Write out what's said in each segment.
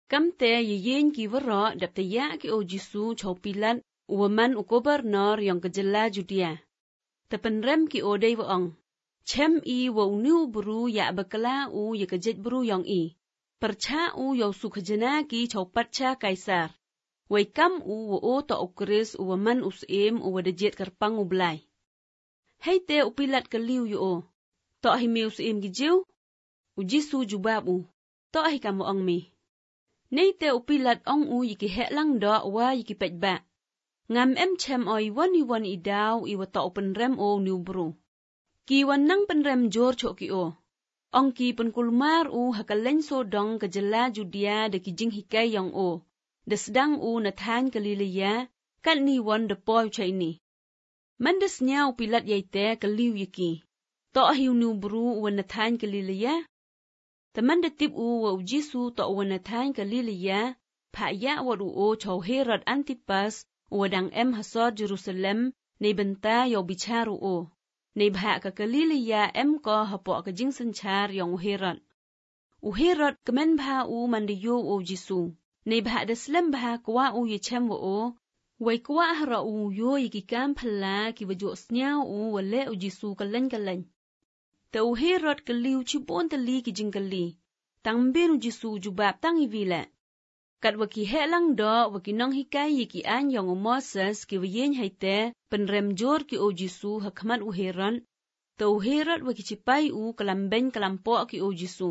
Kamte yeyen ki wara dapta ya ki o Jisu chow Pilat uwaman u gobernur yang kejela Judea. Tepenrem ki o day waong. Chem I wa uniu buru ya bakala u ya kejet buru yang I. Percha u yaw su kejena ki chow patcha kaisar. Waikam u wa o ta ukris uwaman usim u wadajet kerpang u belai. Hei te u Pilat keliu yu o. Ta himi usim gijiu? U Jisu jubab u. Ta hi kamu ong mi. Nei te u Pilat ong u yiki hek lang da wa yiki pej ba. Ngam chem o iwan I daw I wa ta u penrem o niu buru. Ki wan nang penrem jor chok ki o. Ong ki penkulmar u hakaleng so dong kejela Judea de kijing hikai yang o. De sedang u Nathan Galilea kan ni wan de poi chay ni. Mandesnya u Pilat yaite keliu yiki. Ta hiu niu buru u Nathan Galilea. Teman detip u wa u Jisu ta u Nathan Galilea pa ya wa o chow Herod Antipas u dang hasor Jerusalem nei benta yaw bicharu o. Nei bha ka Galilea ko hapo ka jing senchar yang u Herod. U Herod kemen bha u mandiyo o Jisu. Nei bha deslem bha kwa u yechem wa o. Wai kwa hara u yo yikikam phala ki wajok snyao u wale u Jisu kaleng. Ta u Herod keliu cibon tali ki jing kali. Tangbin u Jisu jubab tang ivila. Kat waki hek lang do waki nong hikai yiki an yang u Moses ki wayen haite penrem jor ki o Jisu hakmat u Herod. Ta u Herod waki cipai u kalambeng kalampok ki o Jisu.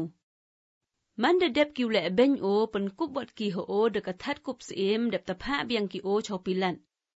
Manda dep ki ule beng o penkup wat ki ho o dekatat kup seem dep tapha biang ki o chow Pilat.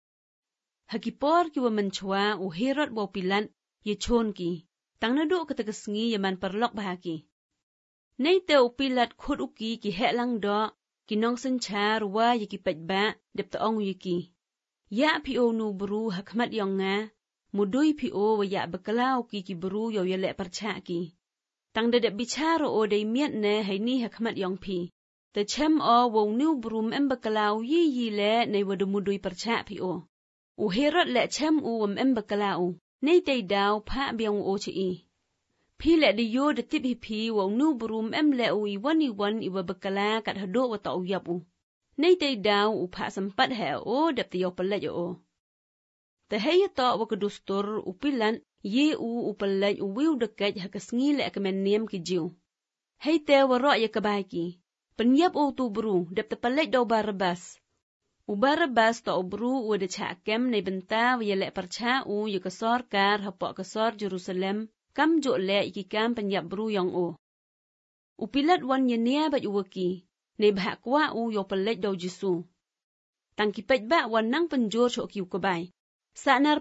Hakipor ki wa menchwa u Herod wa Pilat ye chon ki. Tang nado ketegesngi yaman perlok bahaki. Nei te u Pilat khut uki ki hek lang do ki nong senchar wa yiki pejba dep ta ong yiki. Ya pi o nu buru hakmat yang nga. Mudui pi o wa ya bakalau ki buru yaw yalek percha ki. Tang dadap bicara o day miat ne hay ni hakmat yang pi. Te chem o wong niu brum bakalau yi le nay wadumudui percha pi o. U Herod le chem u bakalau. Nei tay daw pa biang o chi I. Pi le di yo de tip hi pi wong niu brum le u iwan iwa bakala kat hado wa ta u yap u. Nei tay daw u pa sempat he o dap ti yaw pelet o. Te hay ta wa kedustur u Pilat ye u pelaj u wiu dekat hakasngi le kemeniem ki jiu. Hei te warok ya kebaiki. Penyap u tu bru dap te pelaj do Barabas. U Barabas ta u bru u de chakem nei benta wa le percha u ya kesor kar hapok kesor Jerusalem kam jo le iki kam penyap bru yang o. U Pilat wan yenia bat u waki. Nei bha kwa u yo pelaj do Jisu. Tangki pej ba wan nang penjor chok kiu kebai. Saknar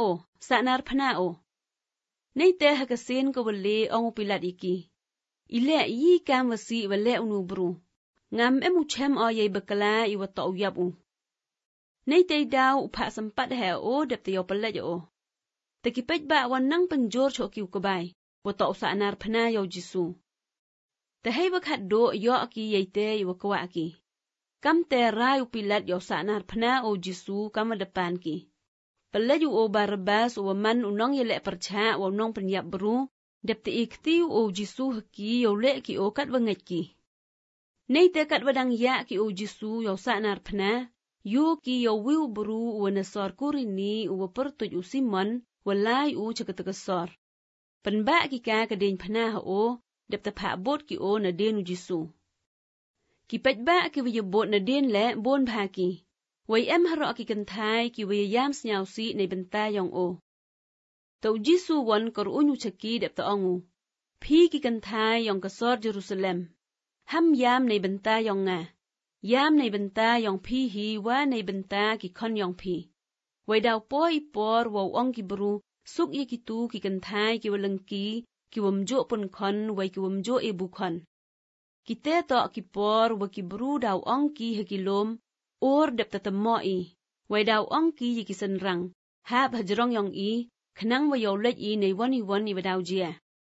phna o. Nei te hakasin ko wale ong u Pilat iki. Ile yi kam wasi wale unu bru. Ngam chem o yay bakala iwa ta u yap u. Nei te daw u pa sempat he o dap te yo pelaj o. Tekipej ba wan nang penjor chok kiu kebai. Wa ta u saknar phna yaw Jisu. Te hay wakhat do yo ki yay te iwa kwa ki. Kam te rai u Pilat yaw saknar phna o Jisu kam depan ki. Pelaju o Barabas o man unong yelek percha o nong penyap bru, dap te ikti o Jisu haki yaw lek ki o kat wanget ki. Nei te kat wadang ya ki o Jisu yaw saknar phna, yo ki yaw wiu bru o nasor kurini o pertuj o Simon, walai o cakatakasor. Penba ki ka kadeng phna ha o, dap te pa bot ki o na den o Jisu. Ki pejba ki wiyabot na den le bon bhaki. Wai harok ki kentai ki wayam snyau si nei benta yang o. Tau Jisu wan kor unyu chaki dap ta ongu. Pi ki kentai yang kesor Jerusalem. Ham yam nei benta yang nga. Yam nei benta yang pi hi wa nei benta ki kon yang pi. Wai daw poi por waw ong ki bru suk ye ki tu ki kentai ki walengki ki wamjo pun kon wai ki wamjo ibu kon. Ki te to ki por wa ki bru daw ong ki hakilom or dap tatemoi, wai daw ong ki yiki senrang, hab hajrong yang I, kenang wa yaw lej I nei wan I wadaw jia.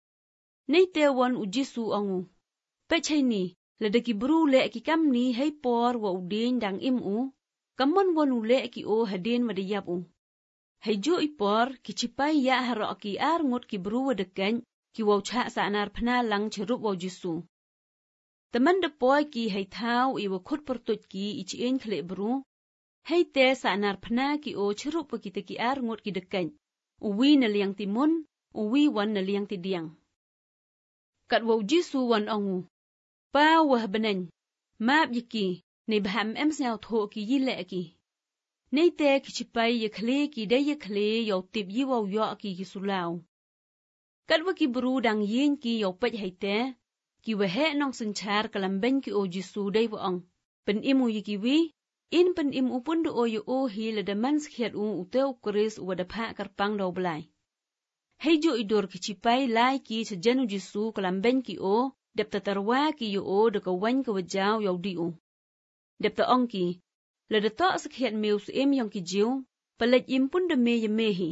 Nei te wan u Jisu ongu. Pechay ni, ladaki bru le ki kam ni hay por wa udin dang im u, kamon wan u le ki o hadin wadayap u. Hay jo I por, ki cipai ya harok ki ar ngut ki bru wadakany, ki waw chak sa anar phna lang cherup waw Jisu. Teman depoy ki hai tau iwa khut pertut ki ichien khlek beru. Hai te saanar pena ki o cerup pa kita ki ar ngot ki dekany. Uwi na liang timun, uwi wan na liang tidiang. Kat wau Jisu wan ongu. Pa wah benany. Maap yiki, ne baham snyaw tho ki yile ki. Nei te ki chipai ye khle ki day ye khle yaw tip yi wau yo ki sulaw. Kat wa ki beru dang yin ki yaw pech hai te. Ki wahe nong senchar kalambeng ki o Jisu day wa ong. Pen imu yiki wi. In pen im upun do o yo o hi le daman skhiat uteu kuris wadapha karpang daw belai. Hei jo idor ki chipai lai ki sejanu Jisu kalambeng ki o, dep tatarwa ki yo o de kawan ka wajaw yaw di o. Dep ta ong ki, le de to skhiat meus im yong ki jiu, palej im pun de me ye mehi.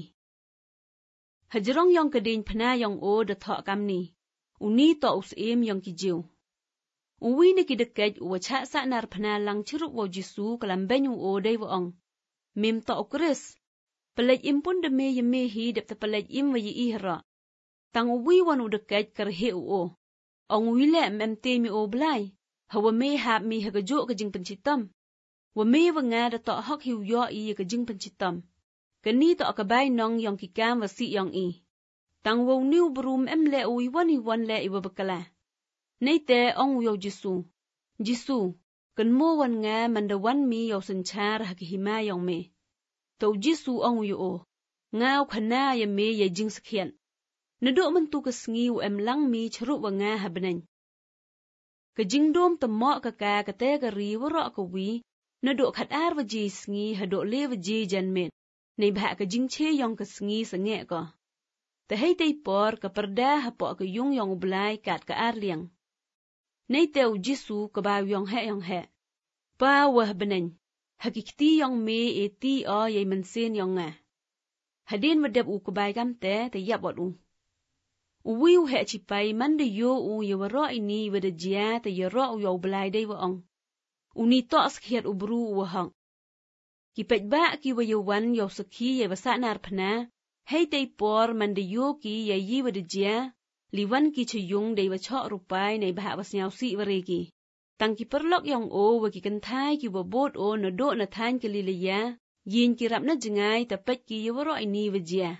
Hajrong yong kadin pna yong o de to kam ni, uni to us im yong ki jiu. Uwi na ki dekej uwa chak sa nar pna lang cirup wau Jisu kalambeng o day wa ong. Mim to ukris. Palej im pun de me ye mehi dep ta palej im wa ye ihra. Tang uwi wan u dekej karhe o. Ong wile memte mi o blai. Hawa me hap mi hagajo ka jing pencitam. Wa me wa nga da to hok hiu yo i ka jing pencitam. Kani to akabay nong yong ki kam wa si yong i. Tang wau niu berum le uwi wan le iwa bakala. Nei te ong yaw Jisu. Jisu, kan mo wan nga mandawan mi yaw senchar hakihima yong me. Tau Jisu ong yaw o. Ngaw khana ya me ya jing sakhian. Nado mentu kasngi u lang mi charup wa nga habanany. Ka jing dom tamok kaka kate kari warok kawi. Nado khat ar wa ji sngi hado le wa ji jan men. Nei bha ka jing che yong kasngi sange ko. Ta hei tay por ka perda hapo ka yung yong ublay kat ka ar liang. Nei teu Jisu kabaw yong he. Pa wah benany. Hakikti yong me ti o yay mansin yong nga. Hadin wadab u kabay kamte te yap wat u. Uwi u he chipay manda yo u yawaro ini wada jia te yaro u yaw belay day wa ong. Uni to skhiat u bru u wahang. Kipet ba ki wa yawan yaw sakhi yay wasa nar pna. Hei tay por manda yo ki yay yi wada jia. Liwan ki chayung day wa chok rupay na ibaha was nyaw si waregi. Tang ki perlok yong o wa ki kantay ki wa bot o na do na than ki lilaya. Yin ki rap na jingay tapet ki yawaro ini wajia.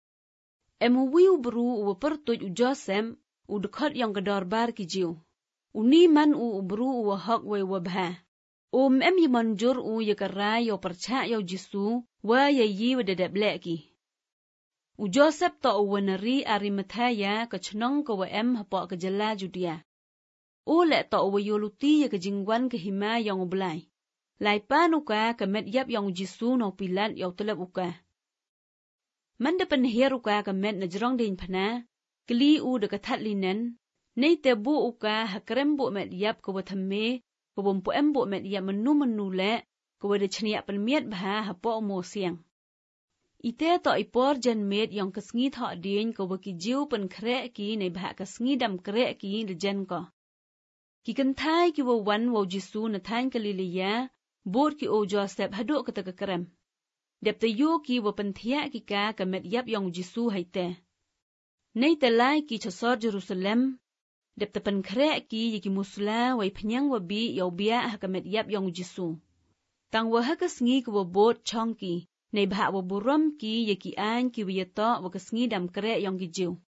Emu wiu bru u pertuj u Josem u dekot yong kador bar ki jiu. Uni man u bru u hok wa wabha. Em yimanjur u yakaray yaw percak yaw Jisu wa yayi wa dadab leki. U Joseph to u wanari Arimathaya ka chnong ka wa hapo ka jala Judea. U le to u yoluti ya ka jingwan ka hima yong ublay. Lai panuka ka met yap yong Jisu no Pilat yaw telap uka. Manda penhir uka ka met na jrong din pana, kli u de ka that linen, nei te bu uka hakrem bu met yap ka wa thamme, ka bumpo bu met yap menu le, ka wa de chniak penmiat bha hapo mo siang. Ite to ipor jan met yong kasngi thok din ka wa ki jiu pen krek ki nei bha kasngi dam krek ki le jan ko. Ki kanthai ki wa wan wau Jisu na than Galilea, bot ki o Joseph hado ka tagakrem. Dep ta yo ki wa penthia ki ka met yap yong Jisu haite. Nei ta lai ki chasor Jerusalem, dep ta pen krek ki yiki musla wa pnyang wa bi yaw bia ha ka met yap yong Jisu. Tang wa ha kasngi ki wa bot chong ki. Nei bha wa buram ki yaki an ki wa yato wa kasngi dam krek yong ki jiu.